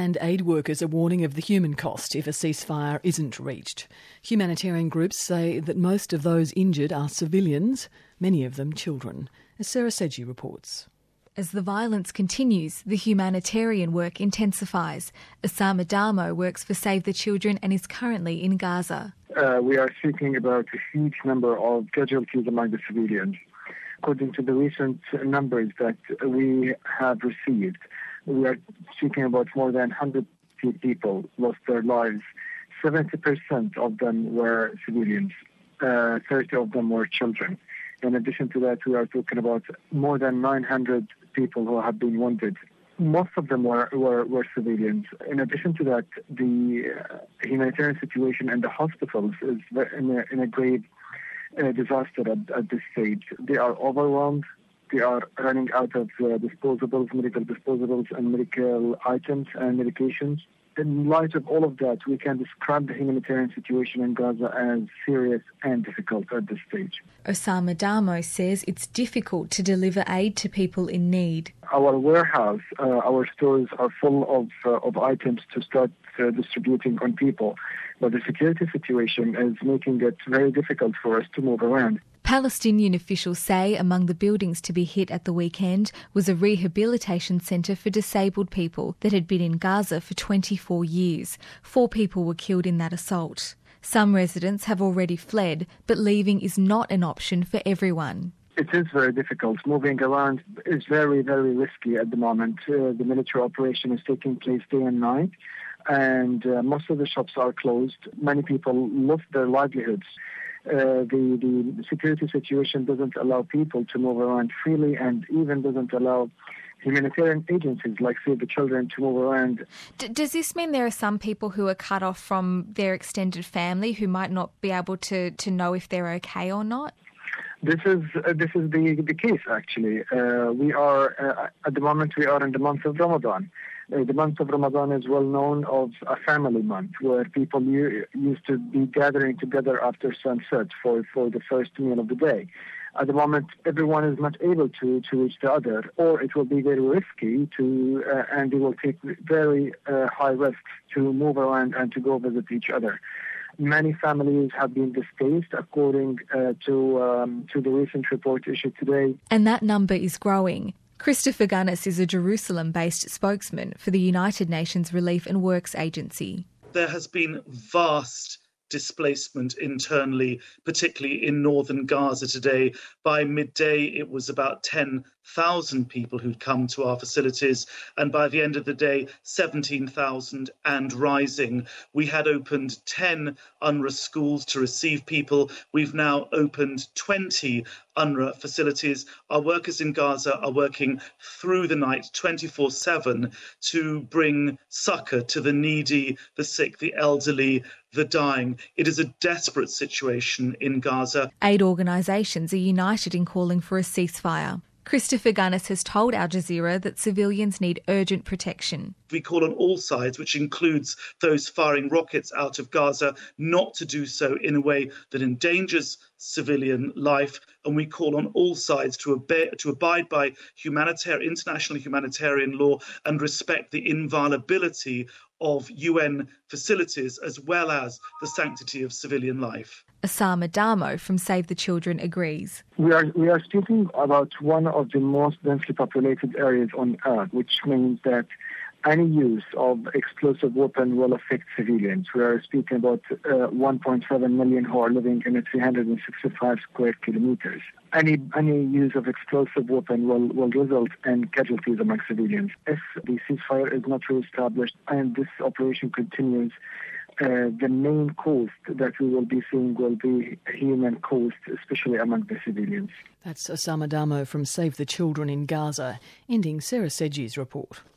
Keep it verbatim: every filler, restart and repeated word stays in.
and aid workers are warning of the human cost if a ceasefire isn't reached. Humanitarian groups say that most of those injured are civilians, many of them children, as Sarah Sedgey reports. As the violence continues, the humanitarian work intensifies. Osama Damo works for Save the Children and is currently in Gaza. Uh, we are speaking about a huge number of casualties among the civilians. According to the recent numbers that we have received, we are speaking about more than one hundred people lost their lives. seventy percent of them were civilians. Uh, thirty of them were children. In addition to that, we are talking about more than nine hundred people who have been wounded. Most of them were, were, were civilians. In addition to that, the uh, humanitarian situation in the hospitals is in a, in a grave uh, disaster at, at this stage. They are overwhelmed. They are running out of uh, disposables, medical disposables and medical items and medications. In light of all of that, we can describe the humanitarian situation in Gaza as serious and difficult at this stage. Osama Damo says it's difficult to deliver aid to people in need. Our warehouse, uh, our stores are full of uh, of items to start uh, distributing on people, but the security situation is making it very difficult for us to move around. Palestinian officials say among the buildings to be hit at the weekend was a rehabilitation centre for disabled people that had been in Gaza for twenty-four years. Four people were killed in that assault. Some residents have already fled, but leaving is not an option for everyone. It is very difficult. Moving around is very, very risky at the moment. Uh, the military operation is taking place day and night, and uh, most of the shops are closed. Many people lost their livelihoods. Uh, the, the security situation doesn't allow people to move around freely, and even doesn't allow humanitarian agencies like Save the Children to move around. D- does this mean there are some people who are cut off from their extended family who might not be able to, to know if they're okay or not? This is uh, this is the, the case, actually. Uh, we are, uh, at the moment, we are in the month of Ramadan. Uh, the month of Ramadan is well known as a family month where people u- used to be gathering together after sunset for, for the first meal of the day. At the moment, everyone is not able to, to reach the other, or it will be very risky to, uh, and they will take very uh, high risks to move around and to go visit each other. Many families have been displaced, according uh, to um, to the recent report issued today. And that number is growing. Christopher Gunnis is a Jerusalem-based spokesman for the United Nations Relief and Works Agency. There has been vast displacement internally, particularly in northern Gaza today. By midday, it was about ten thousand people who'd come to our facilities, and by the end of the day, seventeen thousand and rising. We had opened ten UNRWA schools to receive people. We've now opened twenty UNRWA facilities. Our workers in Gaza are working through the night, twenty-four seven, to bring succour to the needy, the sick, the elderly, the dying. It is a desperate situation in Gaza. Aid organisations are united in calling for a ceasefire. Christopher Gunnis has told Al Jazeera that civilians need urgent protection. We call on all sides, which includes those firing rockets out of Gaza, not to do so in a way that endangers civilian life. And we call on all sides to, obey, to abide by humanitarian, international humanitarian law and respect the inviolability of U N facilities as well as the sanctity of civilian life. Osama Damo from Save the Children agrees. We are we are speaking about one of the most densely populated areas on Earth, which means that any use of explosive weapon will affect civilians. We are speaking about uh, one point seven million who are living in three hundred sixty-five square kilometers. Any any use of explosive weapon will, will result in casualties among civilians. If the ceasefire is not re-established and this operation continues, Uh, the main cost that we will be seeing will be human cost, especially among the civilians. That's Osama Damo from Save the Children in Gaza, ending Sarah Sedgey's report.